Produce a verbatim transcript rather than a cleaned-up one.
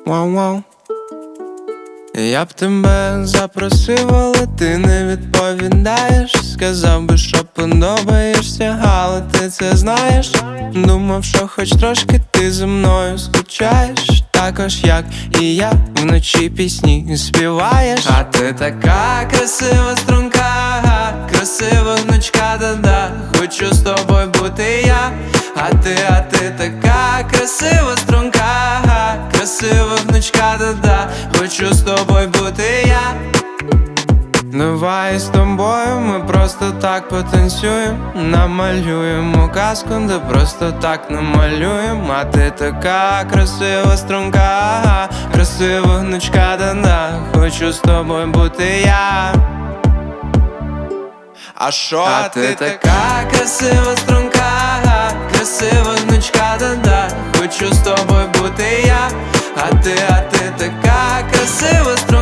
Вау-вау. Я б тебе запросив, але ти не відповідаєш. Сказав би, що подобаєшся, але ти це знаєш. Думав, що хоч трошки ти зі мною скучаєш, також як і я, вночі пісні співаєш. А ти така красива, струнка, красива гнучка, да-да, хочу з тобою бути я. А ти, а ти така красива, струнка, красива гнучка, да-да, хочу з тобою бути я. Давай з тобою ми просто так потанцюємо, намалюємо казку, де просто так намалюємо. А ти така красива, струнка, красива гнучка, да-да, хочу з тобою бути я. А шо? А ти така красива, струнка, красива гнучка, да-да, хочу з тобою бути я. А ти, а ти така красива, струнка,